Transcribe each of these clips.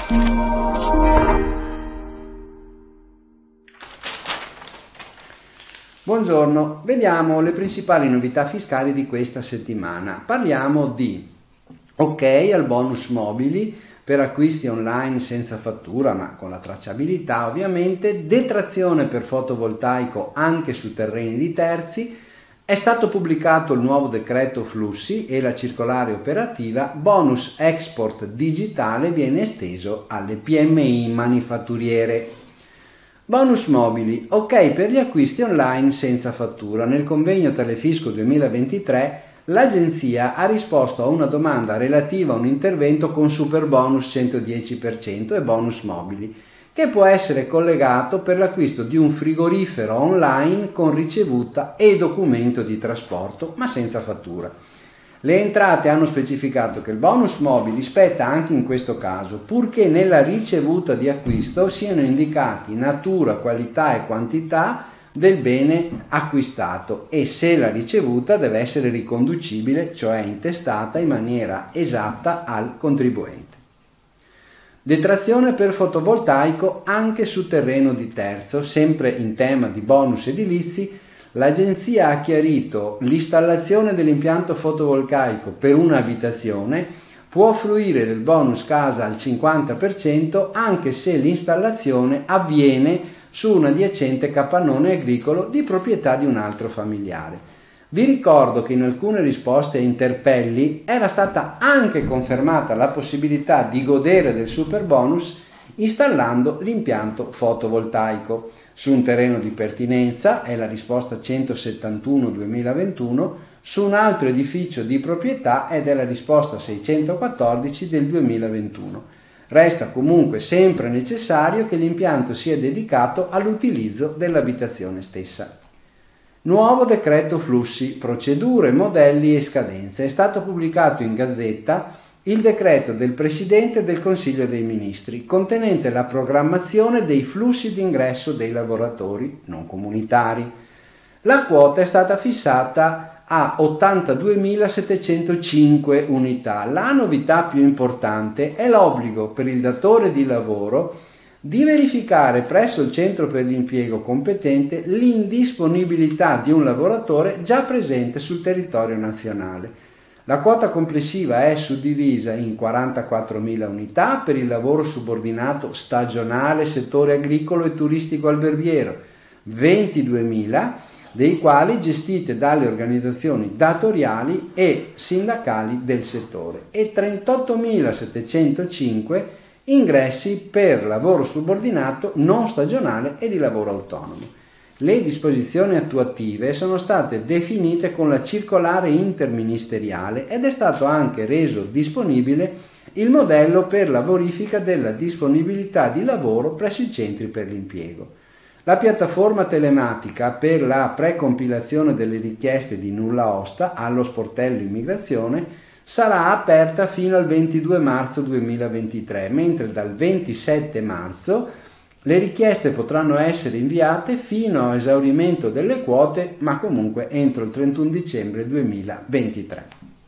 Buongiorno, vediamo le principali novità fiscali di questa settimana. Parliamo di ok al bonus mobili per acquisti online senza fattura ma con la tracciabilità ovviamente, detrazione per fotovoltaico anche su terreni di terzi, è stato pubblicato il nuovo decreto flussi e la circolare operativa, bonus export digitale viene esteso alle PMI manifatturiere. Bonus mobili, ok per gli acquisti online senza fattura. Nel convegno Telefisco 2023 l'agenzia ha risposto a una domanda relativa a un intervento con super bonus 110% e bonus mobili, che può essere collegato per l'acquisto di un frigorifero online con ricevuta e documento di trasporto, ma senza fattura. Le entrate hanno specificato che il bonus mobili spetta anche in questo caso, purché nella ricevuta di acquisto siano indicati natura, qualità e quantità del bene acquistato e se la ricevuta deve essere riconducibile, cioè intestata in maniera esatta al contribuente. Detrazione per fotovoltaico anche su terreno di terzo, sempre in tema di bonus edilizi. L'agenzia ha chiarito l'installazione dell'impianto fotovoltaico per un'abitazione può fruire del bonus casa al 50% anche se l'installazione avviene su un adiacente capannone agricolo di proprietà di un altro familiare. Vi ricordo che in alcune risposte a interpelli era stata anche confermata la possibilità di godere del super bonus installando l'impianto fotovoltaico su un terreno di pertinenza, è la risposta 171/2021, su un altro edificio di proprietà ed è la risposta 614 del 2021. Resta comunque sempre necessario che l'impianto sia dedicato all'utilizzo dell'abitazione stessa. Nuovo decreto flussi, procedure, modelli e scadenze. È stato pubblicato in Gazzetta il decreto del Presidente del Consiglio dei Ministri, contenente la programmazione dei flussi d'ingresso dei lavoratori non comunitari. La quota è stata fissata a 82.705 unità. La novità più importante è l'obbligo per il datore di lavoro di verificare presso il centro per l'impiego competente l'indisponibilità di un lavoratore già presente sul territorio nazionale. La quota complessiva è suddivisa in 44.000 unità per il lavoro subordinato stagionale, settore agricolo e turistico alberghiero, 22.000 dei quali gestite dalle organizzazioni datoriali e sindacali del settore e 38.705 ingressi per lavoro subordinato non stagionale e di lavoro autonomo. Le disposizioni attuative sono state definite con la circolare interministeriale ed è stato anche reso disponibile il modello per la verifica della disponibilità di lavoro presso i centri per l'impiego. La piattaforma telematica per la precompilazione delle richieste di nulla osta allo sportello immigrazione sarà aperta fino al 22 marzo 2023, mentre dal 27 marzo le richieste potranno essere inviate fino a esaurimento delle quote, ma comunque entro il 31 dicembre 2023.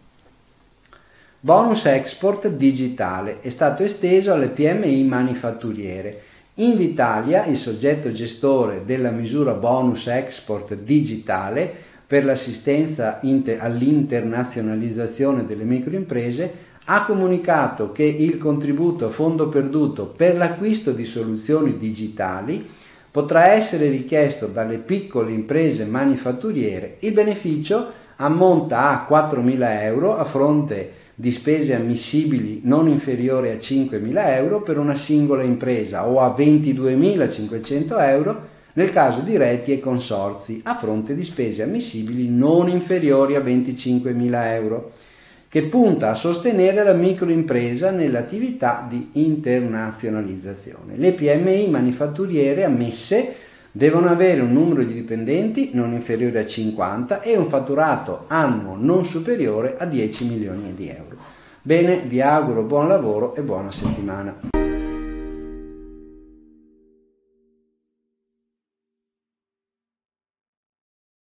Bonus export digitale è stato esteso alle PMI manifatturiere. Invitalia, il soggetto gestore della misura bonus export digitale per l'assistenza all'internazionalizzazione delle microimprese, ha comunicato che il contributo a fondo perduto per l'acquisto di soluzioni digitali potrà essere richiesto dalle piccole imprese manifatturiere. Il beneficio ammonta a 4.000 euro a fronte di spese ammissibili non inferiori a 5.000 euro per una singola impresa o a 22.500 euro nel caso di reti e consorzi a fronte di spese ammissibili non inferiori a 25.000 euro. Che punta a sostenere la microimpresa nell'attività di internazionalizzazione. Le PMI manifatturiere ammesse devono avere un numero di dipendenti non inferiore a 50 e un fatturato annuo non superiore a 10 milioni di euro. Bene, vi auguro buon lavoro e buona settimana.